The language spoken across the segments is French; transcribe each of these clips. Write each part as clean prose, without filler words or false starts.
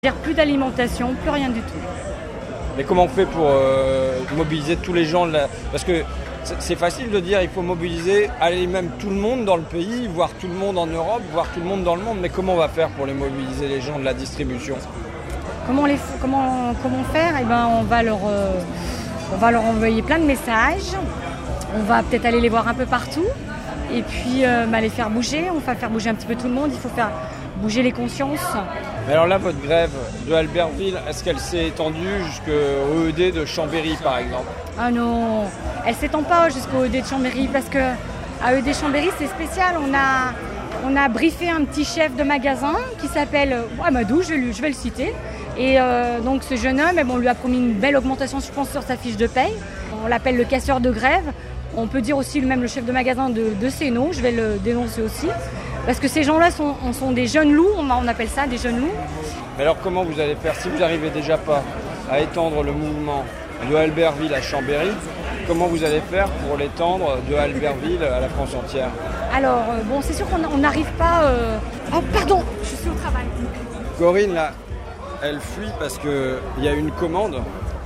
Plus d'alimentation, plus rien du tout. Mais comment on fait pour mobiliser tous les gens Parce que c'est facile de dire il faut mobiliser, aller même tout le monde dans le pays, voir tout le monde en Europe, voir tout le monde dans le monde. Mais comment on va faire pour les mobiliser, les gens de la distribution? Comment faire? Eh ben, on va leur envoyer plein de messages. On va peut-être aller les voir un peu partout. Et puis les faire bouger. On va faire bouger un petit peu tout le monde. Il faut faire bouger les consciences. Mais alors là, votre grève de Albertville, est-ce qu'elle s'est étendue jusqu'au ED de Chambéry, par exemple? Ah non, elle ne s'étend pas jusqu'au ED de Chambéry parce qu'à ED Chambéry, c'est spécial. On a briefé un petit chef de magasin qui s'appelle Amadou, je vais le citer. Et donc ce jeune homme, on lui a promis une belle augmentation, je pense, sur sa fiche de paye. On l'appelle le casseur de grève. On peut dire aussi même le chef de magasin de Sénaux, je vais le dénoncer aussi. Parce que ces gens-là sont des jeunes loups, on appelle ça des jeunes loups. Mais alors comment vous allez faire si vous n'arrivez déjà pas à étendre le mouvement de Albertville à Chambéry? Comment vous allez faire pour l'étendre de Albertville à la France entière? Alors, c'est sûr qu'on n'arrive pas... Oh, pardon, je suis au travail. Corinne, là, elle fuit parce qu'il y a une commande.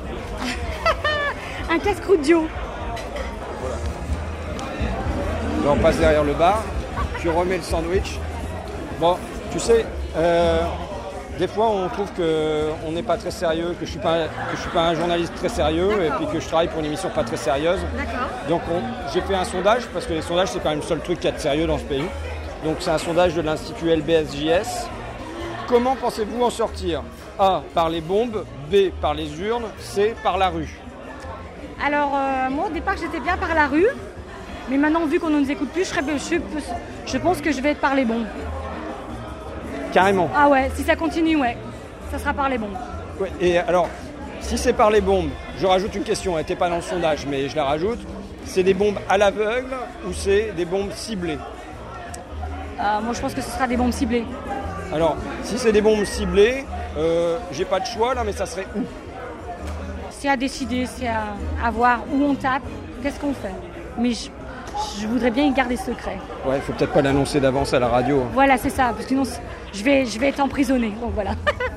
Un casse-croûte Dio. Voilà. Là, on passe derrière le bar. Tu remets le sandwich. Bon, tu sais, des fois on trouve qu'on n'est pas très sérieux, que je suis pas un journaliste très sérieux. D'accord. Et puis que je travaille pour une émission pas très sérieuse. D'accord. Donc j'ai fait un sondage, parce que les sondages c'est quand même le seul truc qu'il y a de sérieux dans ce pays. Donc c'est un sondage de l'Institut LBSJS. Comment pensez-vous en sortir? A, par les bombes, B, par les urnes, C, par la rue. Alors moi au départ j'étais bien par la rue. Mais maintenant, vu qu'on ne nous écoute plus, je pense que je vais être par les bombes. Carrément. Ah ouais, si ça continue, ouais. Ça sera par les bombes. Ouais, et alors, si c'est par les bombes, je rajoute une question, elle n'était pas dans le sondage, mais je la rajoute. C'est des bombes à l'aveugle ou c'est des bombes ciblées? Moi, je pense que ce sera des bombes ciblées. Alors, si c'est des bombes ciblées, j'ai pas de choix là, mais ça serait où? C'est à décider, c'est à voir où on tape, qu'est-ce qu'on fait. Mais je voudrais bien y garder secret. Ouais, il faut peut-être pas l'annoncer d'avance à la radio. Voilà, c'est ça, parce que sinon je vais être emprisonnée, donc voilà.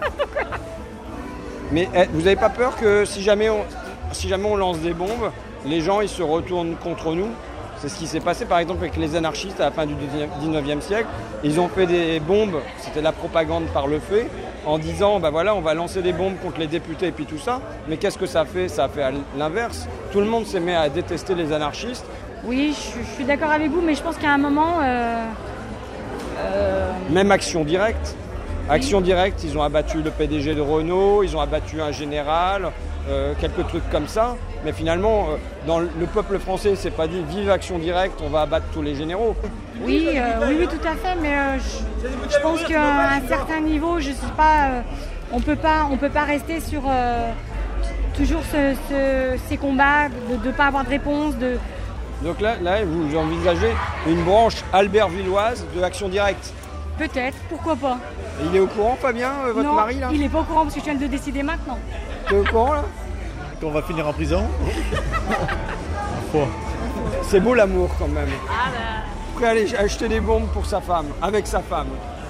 Mais vous n'avez pas peur que si jamais on lance des bombes, les gens ils se retournent contre nous? C'est ce qui s'est passé par exemple avec les anarchistes à la fin du 19e siècle. Ils ont fait des bombes, c'était la propagande par le fait, en disant on va lancer des bombes contre les députés et puis tout ça. Mais qu'est-ce que ça fait? Ça a fait à l'inverse. Tout le monde s'est mis à détester les anarchistes. Oui, je suis d'accord avec vous, mais je pense qu'à un moment... Même Action Directe. Action Directe, ils ont abattu le PDG de Renault, ils ont abattu un général, quelques trucs comme ça. Mais finalement, dans le peuple français, c'est pas dit vive Action Directe, on va abattre tous les généraux. Oui, tout à fait, mais je pense qu'à un certain niveau, je sais pas, on peut pas rester sur toujours ces combats, de ne pas avoir de réponse. Donc là, vous envisagez une branche albertvilloise de Action Directe? Peut-être, pourquoi pas. Et il est au courant, Fabien, votre mari là? Il est pas au courant parce que je viens de le décider maintenant. Tu es au courant là? Qu'on va finir en prison. C'est beau l'amour quand même. Prêt à aller acheter des bombes pour sa femme, avec sa femme.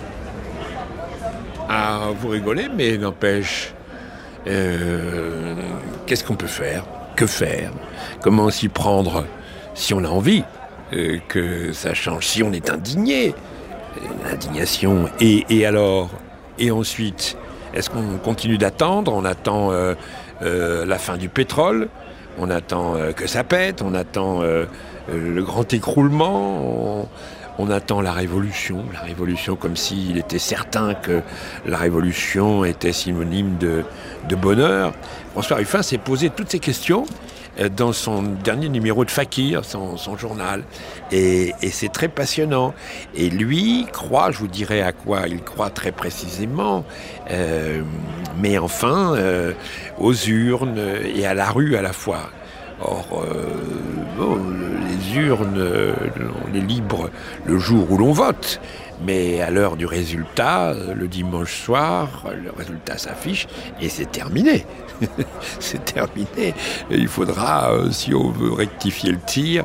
Ah, vous rigolez, mais n'empêche, qu'est-ce qu'on peut faire? Que faire? Comment s'y prendre si on a envie que ça change, si on est indigné? L'indignation, et alors? Et ensuite, est-ce qu'on continue d'attendre? On attend la fin du pétrole, on attend que ça pète, on attend le grand écroulement, on attend la révolution comme s'il était certain que la révolution était synonyme de bonheur. François Ruffin s'est posé toutes ces questions dans son dernier numéro de Fakir, son journal. Et c'est très passionnant. Et lui croit, je vous dirai à quoi il croit très précisément, mais enfin, aux urnes et à la rue à la fois. Or, les urnes, on est libre le jour où l'on vote, mais à l'heure du résultat, le dimanche soir, le résultat s'affiche et c'est terminé. C'est terminé. Et il faudra, si on veut rectifier le tir,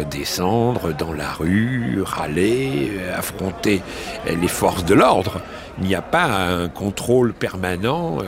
descendre dans la rue, râler, affronter les forces de l'ordre Il n'y a pas un contrôle permanent